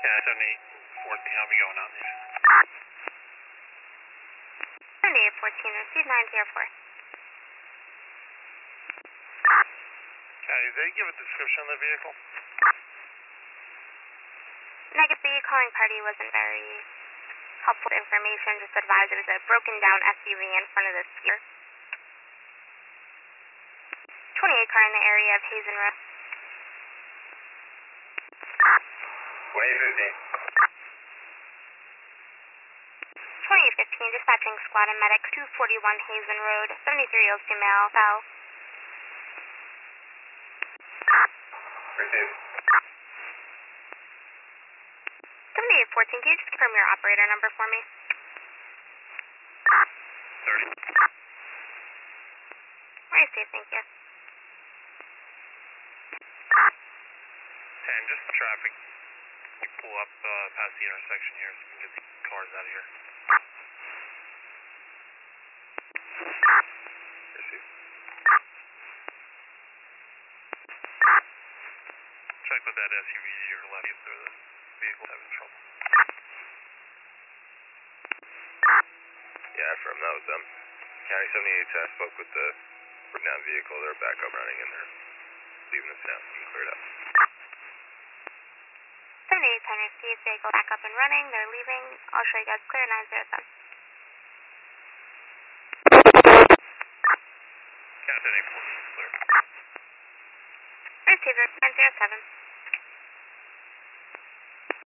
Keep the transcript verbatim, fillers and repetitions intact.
Yeah, seventy-eight fourteen, how we going on these? seventy-eight fourteen, receive nine zero four. County, did they give a description of the vehicle? Negative, the calling party wasn't very helpful information, just advised it was a broken down S U V in front of the skier. twenty-eight car in the area of Hazen Road. twenty fifteen. twenty-eight fifteen, dispatching squad and medic, two forty-one Hazen Road, seventy-three year old female, fell. Received. seventy-eight fourteen, can you just confirm your operator number for me? thirty. Very safe, thank you. ten, just traffic. We pull up uh, past the intersection here so we can get the cars out of here. Received. Check with that S U V to your left if the vehicle's having trouble. Yeah, affirm, that was them. County seventy-eight, I spoke with the broken down vehicle. They're back up running and they're leaving us now. You can clear it up. seventy-eight ten, received, vehicle back up and running, they're leaving. I'll show you guys clear nine zero seven. County seventy-eight fourteen, clear. Receiver nine zero seven.